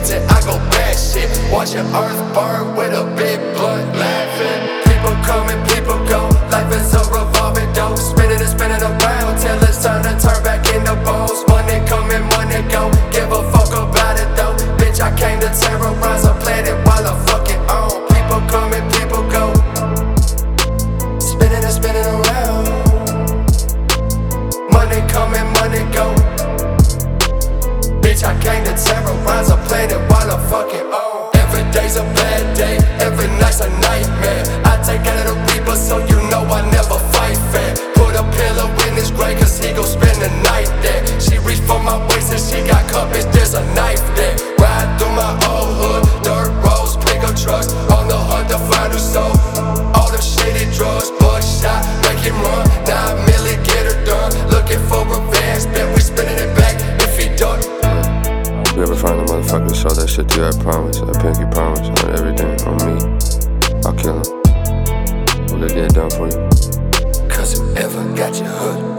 hits it, I go bad shit. Watching earth burn with a big blunt, laughing. People coming, people go. Life is a revolving door. Spinning and spinning around till it's time to turn back into bones. Money coming, money go. Give a fuck about it though. Bitch, I came to terrorize a planet while I fucking own. People coming, people go. Spinning and spinning around. Money coming, money go. Bitch, I came to terrorize a planet while I fucking own. Every day's a bad day, every night's a nightmare. I take out of the reaper, so you know I never fight fair. Put a pillow in his grave, cause he gon' spend the night there. She reached for my waist and she got cut, bitch, there's a knife there. Ride through my old hood, dirt roads, pickup trucks, on the hunt to find her soul. All them shitty drugs, buckshot, make him run. 9 million, get her done. Looking for revenge, bet we spinning it back if he done. If you ever find a motherfucker, show that shit to you, I promise. I pinky promise on everything on me. I'll kill him. Will it get done for you? Cause whoever got your hood